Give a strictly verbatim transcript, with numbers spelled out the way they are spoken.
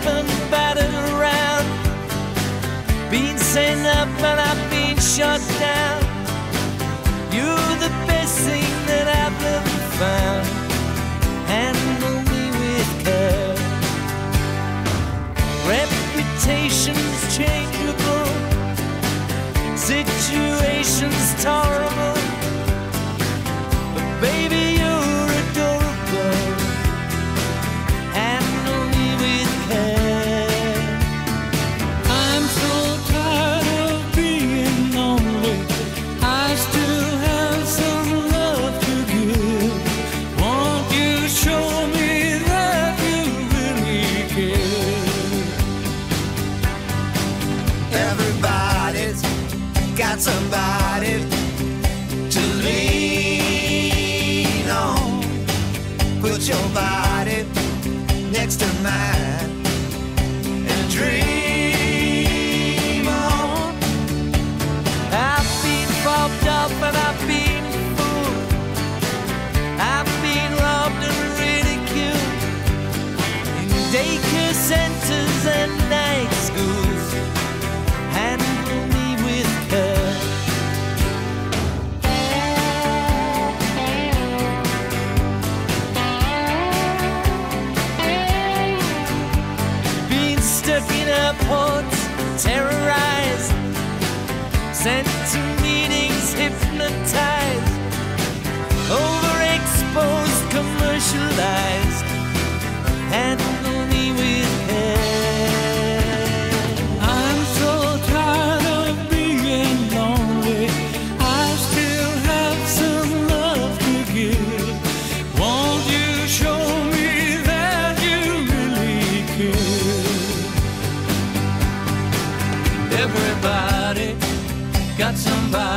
and battered around, been sent up and I've been shot down. You're the best thing that I've ever found. Handle me with care. Reputation's changeable, situation's tolerable, but baby you're adorable. Handle me with care. I'm so tired of being lonely. I still have some love to give. Won't you show me that you really care? Everybody's got somebody to lean on. Put your body next to mine and dream on. I've been bobbed up and I've been fooled. I've been robbed and ridiculed in daycare centers and night schools. Handle me with care. Been stuck in airports, terrorized, sent to meetings, hypnotized, overexposed, commercialized. Handle me with care. I'm so tired of being lonely. I still have some love to give. Won't you show me that you really care? Everybody got somebody